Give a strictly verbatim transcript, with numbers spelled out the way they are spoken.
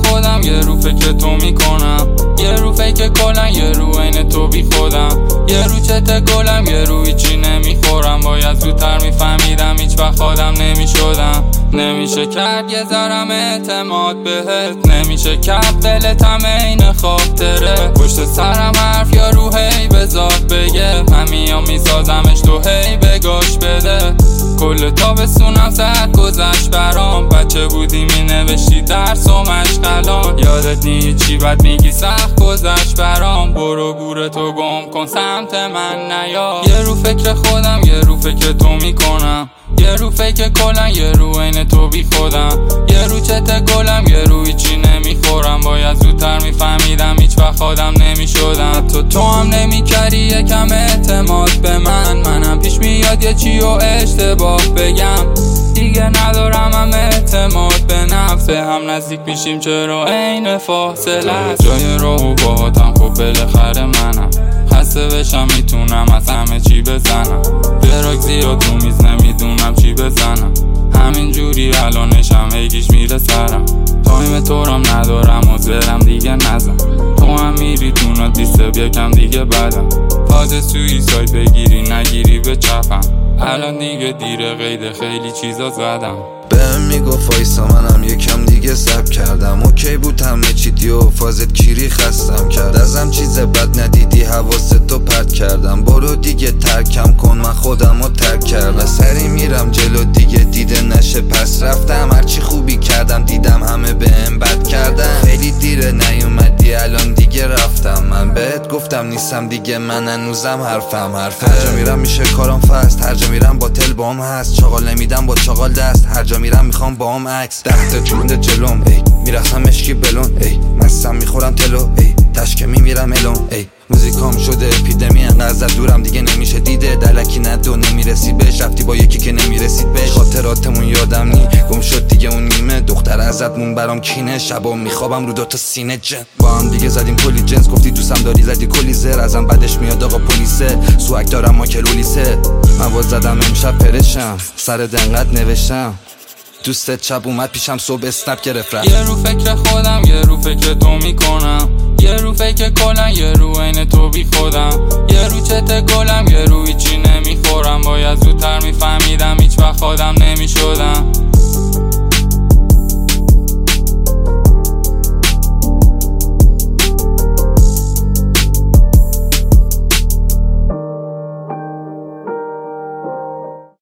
خودم، یه رو فکر تو میکنم، یه رو فکر کلن، یه رو عین تو بی خودم، یه رو چت گلم، یه رو هیچی نمیخورم. باید زودتر میفهمیدم هیچ وقت آدم نمیشدم. نمیشه کرد یه ذرم اعتماد بهت، نمیشه کرد دلتم این خاطره. پشت سرم حرف یا رو هی بذار بگه، من میام میسازمش تو هی بگاش بده. کل تابستونم ساعت گذشت برام، بچه بودی می نوشتی درس و مشغلان. یادت نی چی بد میگی سخت گذشت برام، برو گور تو گم کن سمت من نیا. یه رو فکر خودم، یه رو فکر تو میکنم، یه رو فکر کلن، یه رو عین تو بی خودم، یه رو چت گلم، یه رو هیچی نمیخورم. باید زودتر میفهمیدم هیچ وقت آدم نمیشدم. تو تو هم نمیکردی یکم اعتماد به من، منم پیش میاد یه چی و اشتباه بگم. دیگه ندارم هم اعتماد به نفس، هم نزدیک میشیم چرا عین فاصله است. جای راهو باهاتم خب بالاخره منم، خسته بشم میتونم از همه چی بزنم. براک زیاد تو میز نمیدونم چی بزنم، همین جوری الانشم هیگیش میره سرم. تایم تو رام ندارم و زرم دیگه نزن، تو هم میری تو دیسته یکم دیگه بدم. فاز سویساید بگیری نگیری به چپم، الان دیگه دیره قید خیلی چیزا زدم. بهم میگفت وایسا منم یکم دیگه سب کردم، اوکی بود همه چی دیو فازت کیری خستم کرد. ازم چیز بد ندیدی حواست تو پرت کردم، برو دیگه ترکم کن من خودم رو ترک کردم. سری میرم جلو دیگه دیده نشه پس رفتم، هرچی خوبی کردم دیدم همه بهم بد کردم. خیلی دیره نیومدی الان دیگه رفتم، من بهت گفتم نیستم دیگه من هنوزم حرفم حرفه. هر جا میرم میشه کارم فست، هر جا میرم با تل بام هست، چاقال نمیدم با چاقال دست، هر جا میرم میخوام باهم عکس. ده تا جونده جلوم ای میرفتم مشکی بلون ای، مستم میخورم تلو ای تشکه میمیرم الون ای. موزیکام شده اپیدمی انقدر دورم دیگه نمیشه دیده، دلکی ندو نمیرسید بهش، رفتی با یکی که نمیرسید بهش. خاطراتمون یادم نی گم شد دیگه اون نیمه، دختر ازت مون برام کینه، شبا میخوابم رو دوتا سینه جن. با هم دیگه زدیم کلی جنس، گفتی دوستم داری زدی کلی زر، ازم بعدش میاد آقا پلیسه، سوک دارم ما کلولیسه. من باز زدم امشب پرشم، سر دنقت نوشتم دوستت شب اومد پیشم صبح اسنپ گرفت رفت. یه رو فکر خودم، یه رو فکر تو میکنم، یه رو فکر کلن، یه رو عین تو بی خودم، یه رو چت گلم، یه رو هیچی نمیخورم. باید زودتر میفهمیدم هیچ وقت آدم نمیشدم.